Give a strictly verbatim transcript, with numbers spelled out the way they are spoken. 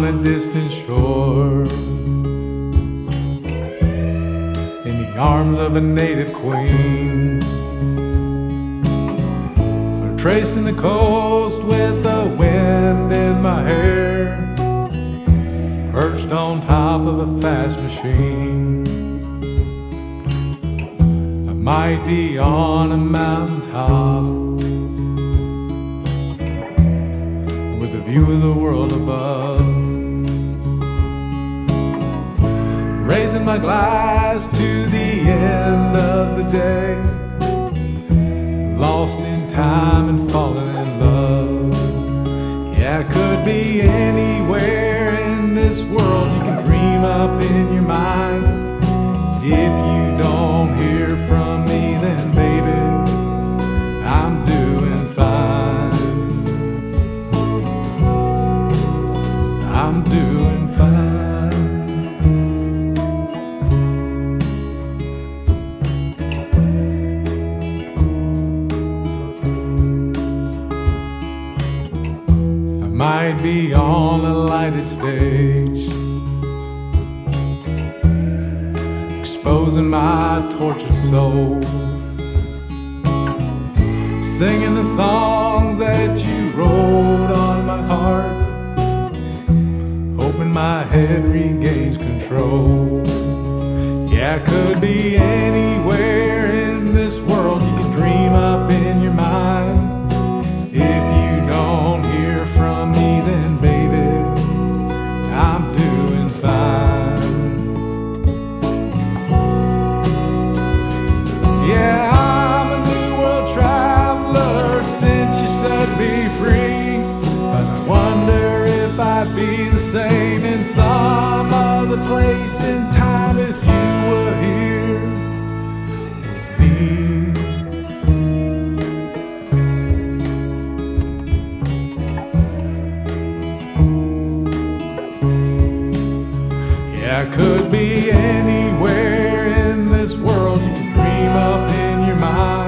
a distant shore, in the arms of a native queen, or tracing the coast with the wind in my hair, perched on top of a fast machine. I might be on a mountaintop with a view of the world above, raising my glass to the end of the day, lost in time and falling in love. Yeah, I could be anywhere in this world you can dream up in your mind. If you don't hear from me, then baby, I'm doing fine. I'm doing fine. I might be on a lighted stage, exposing my tortured soul, singing the songs that you wrote on my heart, hoping my head regains control. Yeah, I could be anywhere in this world you can dream up in your mind. If you don't hear from me, then baby, I'm doing fine. Yeah, I'm a new world traveler since you set me free, but I wonder if I'd be the same in some other place in time if you were here with me. Yeah, I could be anywhere in this world you can dream up in your mind.